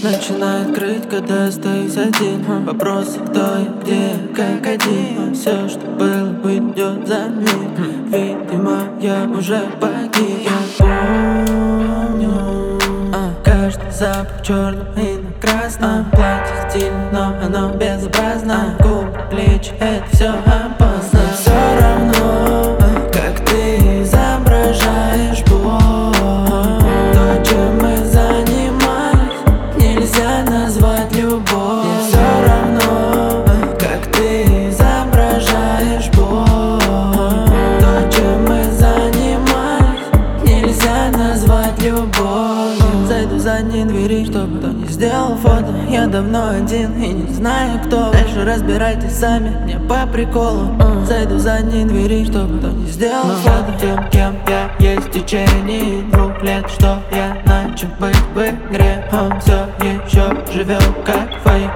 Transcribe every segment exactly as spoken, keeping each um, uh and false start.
начинает крыть, когда остаюсь один. Вопросы, кто я, где, как один. Все, что было, уйдет за миг. Видимо, я уже погиб. Я помню каждый запах черным и на красном. Платье стильно, но оно безобразно. Губы, плечи, это все опасно. Все равно, как ты изображаешь боль. То, чем мы занимались, нельзя назвать любовь. Мне все равно, как ты изображаешь боль. То, чем мы занимались, нельзя назвать любовь. Зайду в задние двери, чтобы кто не сделал фото. Я давно один и не знаю кто. Дальше разбирайтесь сами, мне по приколу. Зайду в задние двери, чтобы кто не сделал фото. Тем, кем я есть в течение двух лет, что я начал быть в игре. Он все еще живет как фейк.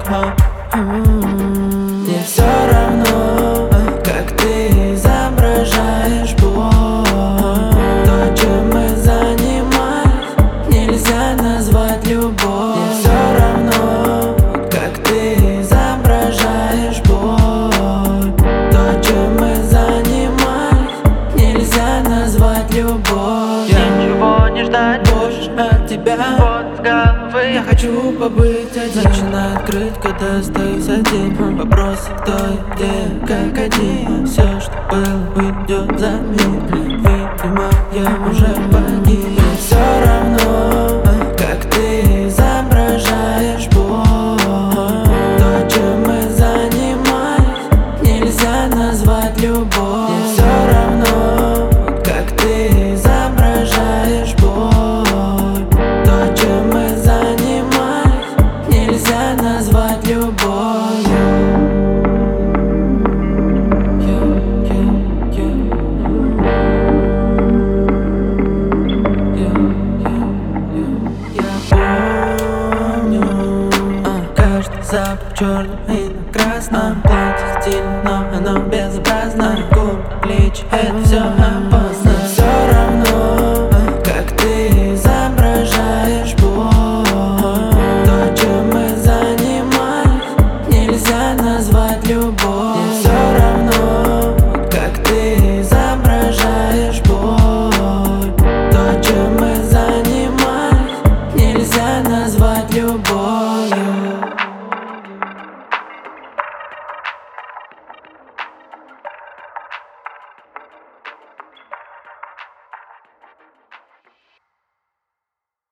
Мне все равно, как ты изображаешь боль. То, чем мы занимались, нельзя назвать любовь. Мне все равно, как ты изображаешь боль. То, чем мы занимались, нельзя назвать любовь. Ничего не ждать больше от тебя. Вот с головы я хочу побыть один. Начинает крыть, когда остаюсь один. Вопросы, кто я, где, как один. Все, что было, уйдет за миг. Видимо, я уже погиб. Мне все равно, как ты изображаешь боль. То, чем мы занимались, нельзя назвать любовь. Мне все равно, как ты изображаешь боль. То, чем мы занимались, нельзя назвать любовью. Запах черным и на красном. Платье стильно, но оно безобразно. Губы, плечи, это все опасно. Все равно, как ты изображаешь боль. То, чем мы занимались, нельзя назвать любовь.